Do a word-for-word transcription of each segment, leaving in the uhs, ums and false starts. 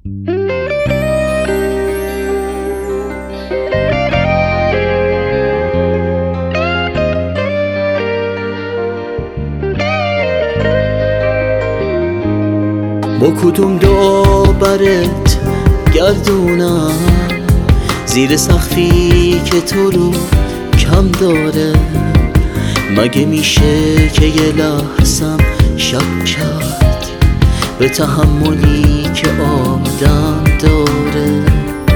با کدوم دعا برت گردونم زیر سقفی که تو رو کم داره؟ مگه میشه که یه لحظم شک کرد به تحملی که آدم داره؟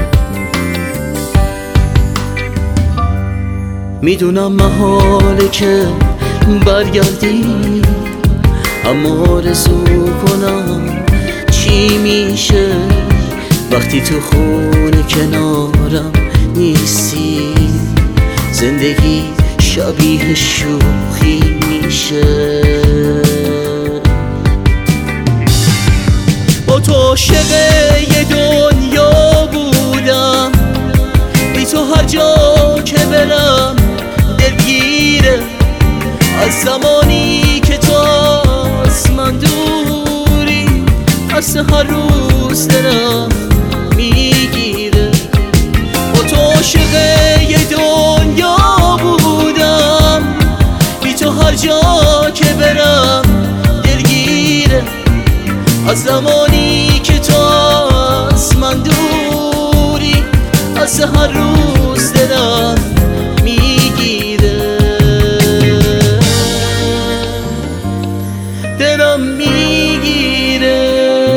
میدونم محاله که برگردی، اما آرزو کنم چی میشه وقتی تو خونه کنارم نیستی؟ زندگی شبیه شوخی میشه. با تو عاشق یه دنیا بودم، بی تو هر جا که برم دلگیره. از زمانی که تو از من دوری، از هر روز دلم میگیره. با تو عاشق یه دنیا بودم، بی تو هر جا که برم دلگیره. از زمانی که تو از من دوری، از هر روز دلم میگیره. دلم میگیره.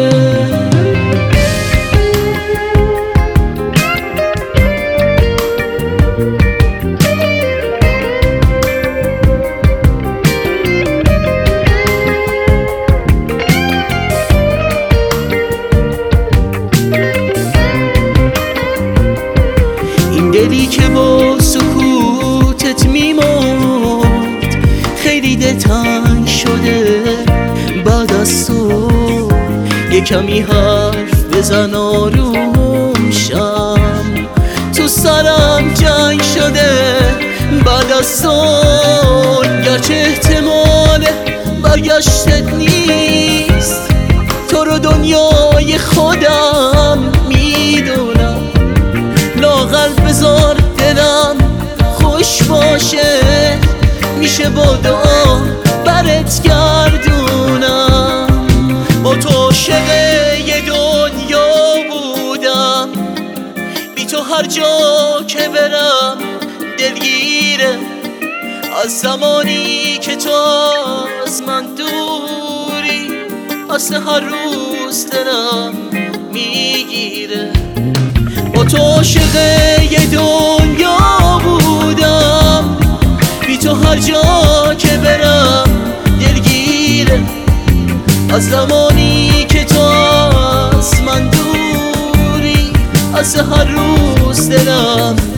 این دلی که با سکوتت میمرد خیلی دلتنگ شده بعد از تو. یه کمی حرف بزن آروم شم، تو سرم جنگ شده بعد از تو. گرچه احتمال برگشتت نیست، تو رو دنیای خودم میدونم. لااقل بذار دلم خوش باشه، میشه با دعا برت گردونم. با تو عاشق یه دنیا بودم، بی تو هر جا که برم دلگیره. از زمانی که تو از من دوری، از هر روز دلم میگیره. با تو عاشق یه دنیا بودم، بی تو هر جا که برم دلگیره. از زمانی که تو از من دوری، از هر روز دلم